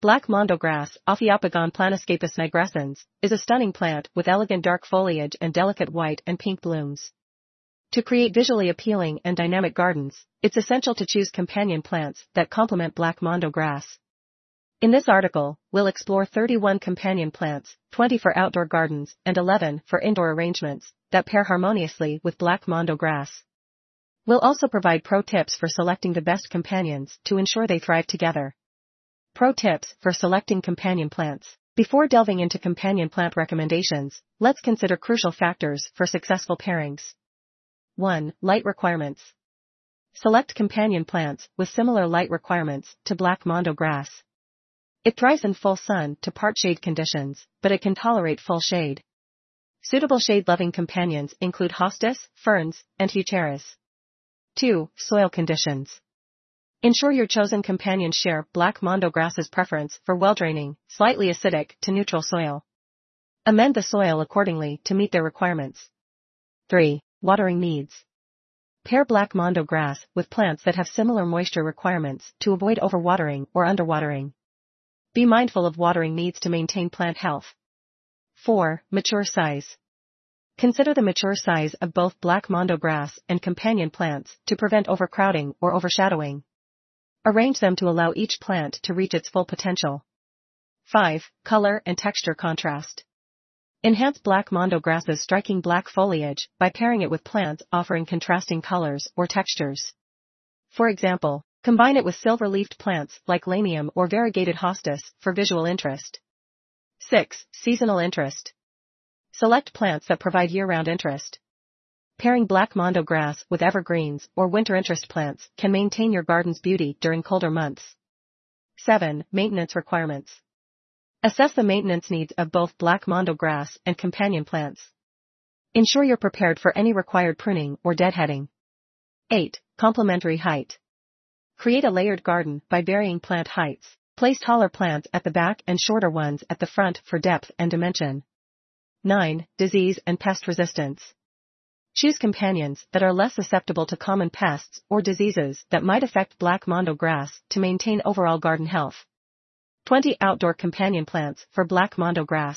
Black mondo grass, Ophiopogon planiscapus nigrescens, is a stunning plant with elegant dark foliage and delicate white and pink blooms. To create visually appealing and dynamic gardens, it's essential to choose companion plants that complement black mondo grass. In this article, we'll explore 31 companion plants, 20 for outdoor gardens and 11 for indoor arrangements, that pair harmoniously with black mondo grass. We'll also provide pro tips for selecting the best companions to ensure they thrive together. Pro tips for selecting companion plants. Before delving into companion plant recommendations, let's consider crucial factors for successful pairings. 1. Light requirements. Select companion plants with similar light requirements to black mondo grass. It thrives in full sun to part shade conditions, but it can tolerate full shade. Suitable shade-loving companions include hostas, ferns, and heucheras. 2. Soil conditions. Ensure your chosen companions share black mondo grass's preference for well-draining, slightly acidic to neutral soil. Amend the soil accordingly to meet their requirements. 3. Watering needs. Pair black mondo grass with plants that have similar moisture requirements to avoid overwatering or underwatering. Be mindful of watering needs to maintain plant health. 4. Mature size. Consider the mature size of both black mondo grass and companion plants to prevent overcrowding or overshadowing. Arrange them to allow each plant to reach its full potential. 5. Color and texture contrast. Enhance black mondo grass's striking black foliage by pairing it with plants offering contrasting colors or textures. For example, combine it with silver-leafed plants like lamium or variegated hostas for visual interest. 6. Seasonal interest. Select plants that provide year-round interest. Pairing black mondo grass with evergreens or winter interest plants can maintain your garden's beauty during colder months. 7. Maintenance requirements. Assess the maintenance needs of both black mondo grass and companion plants. Ensure you're prepared for any required pruning or deadheading. 8. Complementary height. Create a layered garden by varying plant heights. Place taller plants at the back and shorter ones at the front for depth and dimension. 9. Disease and pest resistance. Choose companions that are less susceptible to common pests or diseases that might affect black mondo grass to maintain overall garden health. 20. Outdoor companion plants for black mondo grass.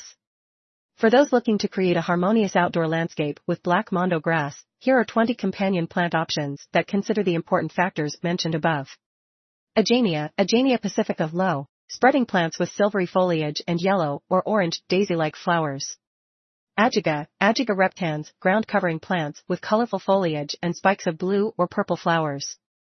For those looking to create a harmonious outdoor landscape with black mondo grass, here are 20 companion plant options that consider the important factors mentioned above. Adenia pacifica low, spreading plants with silvery foliage and yellow or orange daisy-like flowers. Ajiga reptans, ground-covering plants with colorful foliage and spikes of blue or purple flowers.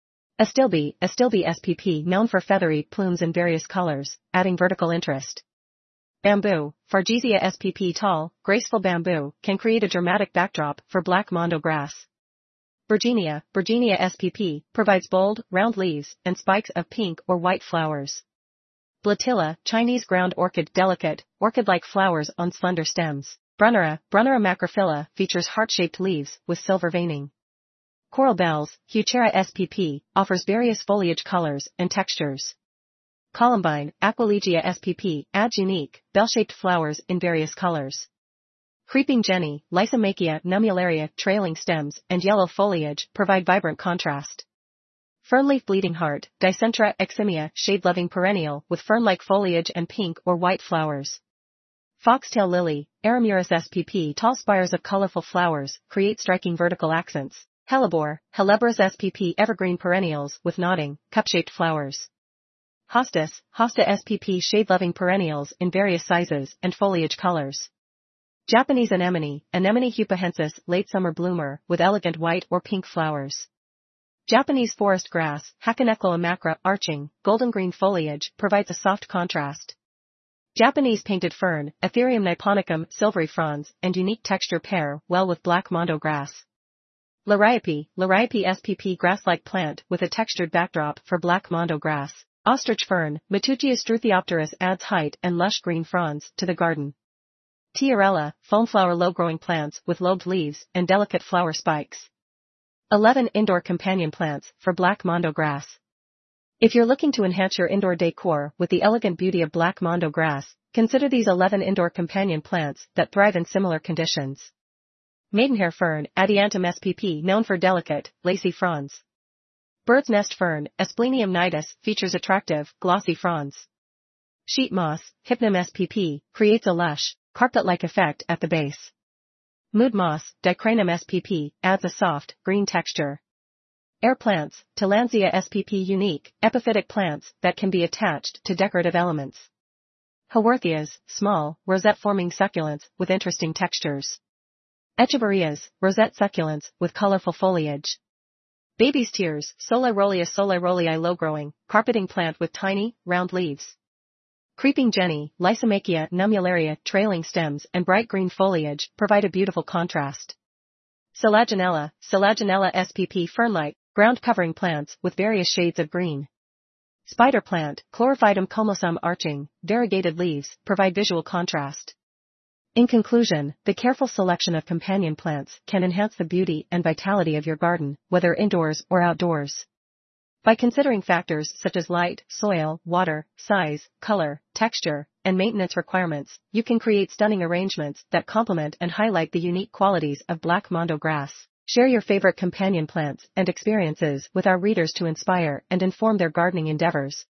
Astilbe spp, known for feathery plumes in various colors, adding vertical interest. Bamboo, Fargesia spp, tall, graceful bamboo, can create a dramatic backdrop for black mondo grass. Virginia spp, provides bold, round leaves and spikes of pink or white flowers. Blatilla, Chinese ground orchid, delicate, orchid-like flowers on slender stems. Brunnera macrophylla, features heart-shaped leaves with silver veining. Coral bells, Heuchera spp, offers various foliage colors and textures. Columbine, Aquilegia spp, adds unique, bell-shaped flowers in various colors. Creeping Jenny, Lysomachia nummularia, trailing stems and yellow foliage provide vibrant contrast. Fernleaf bleeding heart, Dicentra eximia, shade-loving perennial with fern-like foliage and pink or white flowers. Foxtail lily, Aramurus spp, tall spires of colorful flowers create striking vertical accents. Hellebore, Helleborus spp, evergreen perennials with nodding, cup-shaped flowers. Hosta spp, shade-loving perennials in various sizes and foliage colors. Japanese anemone, Anemone hupahensis, late summer bloomer with elegant white or pink flowers. Japanese forest grass, Hakoneclo amacra, arching, golden green foliage provides a soft contrast. Japanese painted fern, Ethereum nipponicum, silvery fronds and unique texture pair well with black mondo grass. Liriope spp, grass-like plant with a textured backdrop for black mondo grass. Ostrich fern, Matutia struthiopteris, adds height and lush green fronds to the garden. Tiarella, foamflower, low-growing plants with lobed leaves and delicate flower spikes. 11. Indoor companion plants for black mondo grass. If you're looking to enhance your indoor decor with the elegant beauty of black mondo grass, consider these 11 indoor companion plants that thrive in similar conditions. Maidenhair fern, Adiantum spp, known for delicate, lacy fronds. Bird's nest fern, Asplenium nidus, features attractive, glossy fronds. Sheet moss, Hypnum spp, creates a lush, carpet-like effect at the base. Mood moss, Dicranum spp, adds a soft, green texture. Air plants, Tillandsia spp, unique, epiphytic plants that can be attached to decorative elements. Haworthias, small, rosette-forming succulents with interesting textures. Echeverias, rosette succulents with colorful foliage. Baby's tears, Solarolea low-growing, carpeting plant with tiny, round leaves. Creeping Jenny, Lysomachia nummularia, trailing stems and bright green foliage provide a beautiful contrast. Selaginella spp, fernlike, ground-covering plants with various shades of green. Spider plant, Chlorophytum comosum arching, variegated leaves, provide visual contrast. In conclusion, the careful selection of companion plants can enhance the beauty and vitality of your garden, whether indoors or outdoors. By considering factors such as light, soil, water, size, color, texture, and maintenance requirements, you can create stunning arrangements that complement and highlight the unique qualities of Black Mondo grass. Share your favorite companion plants and experiences with our readers to inspire and inform their gardening endeavors.